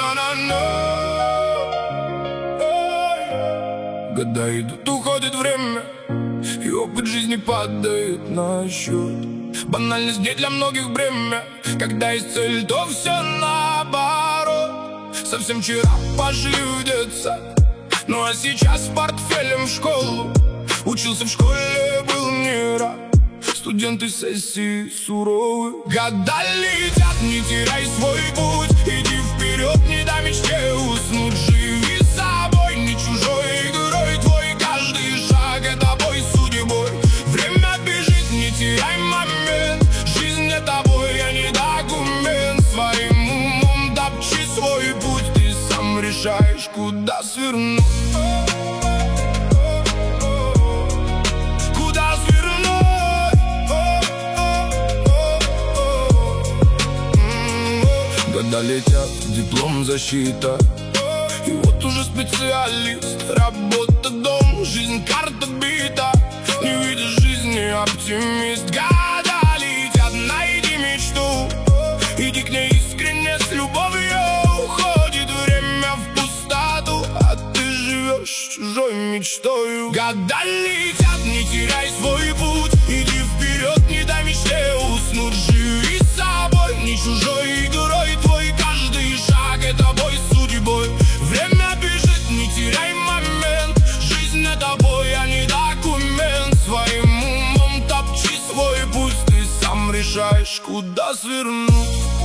Года идут, уходит время, и опыт жизни падает на счет. Банальность не для многих бремя, когда есть цель, то все наоборот. Совсем вчера пошли в детсад, ну а сейчас с портфелем в школу. Учился в школе, был не рад, студенты сессии суровы. Года летят, не теряй свой путь, иди вперед, не дай мечте уснуть. Живи собой, не чужой игрой, твой каждый шаг — это бой с судьбой. Время бежит, не теряй момент, жизнь не тобой, а не документ. Своим умом топчи свой путь, ты сам решаешь, куда свернуть. Года летят, диплом, защита, и вот уже специалист. Работа, дом, жизнь, карта бита, не видишь жизни, оптимист. Года летят, найди мечту, иди к ней искренне, с любовью. Уходит время в пустоту, а ты живешь чужой мечтою. Года летят, не теряй свой путь, иди вперед, не дай мечте уснуть. Живи собой, не чужой игрой, твой каждый шаг — это бой с судьбой. Время бежит, не теряй момент, жизнь не тобой, а не документ. Своим умом топчи свой путь, ты сам решаешь, куда свернуть.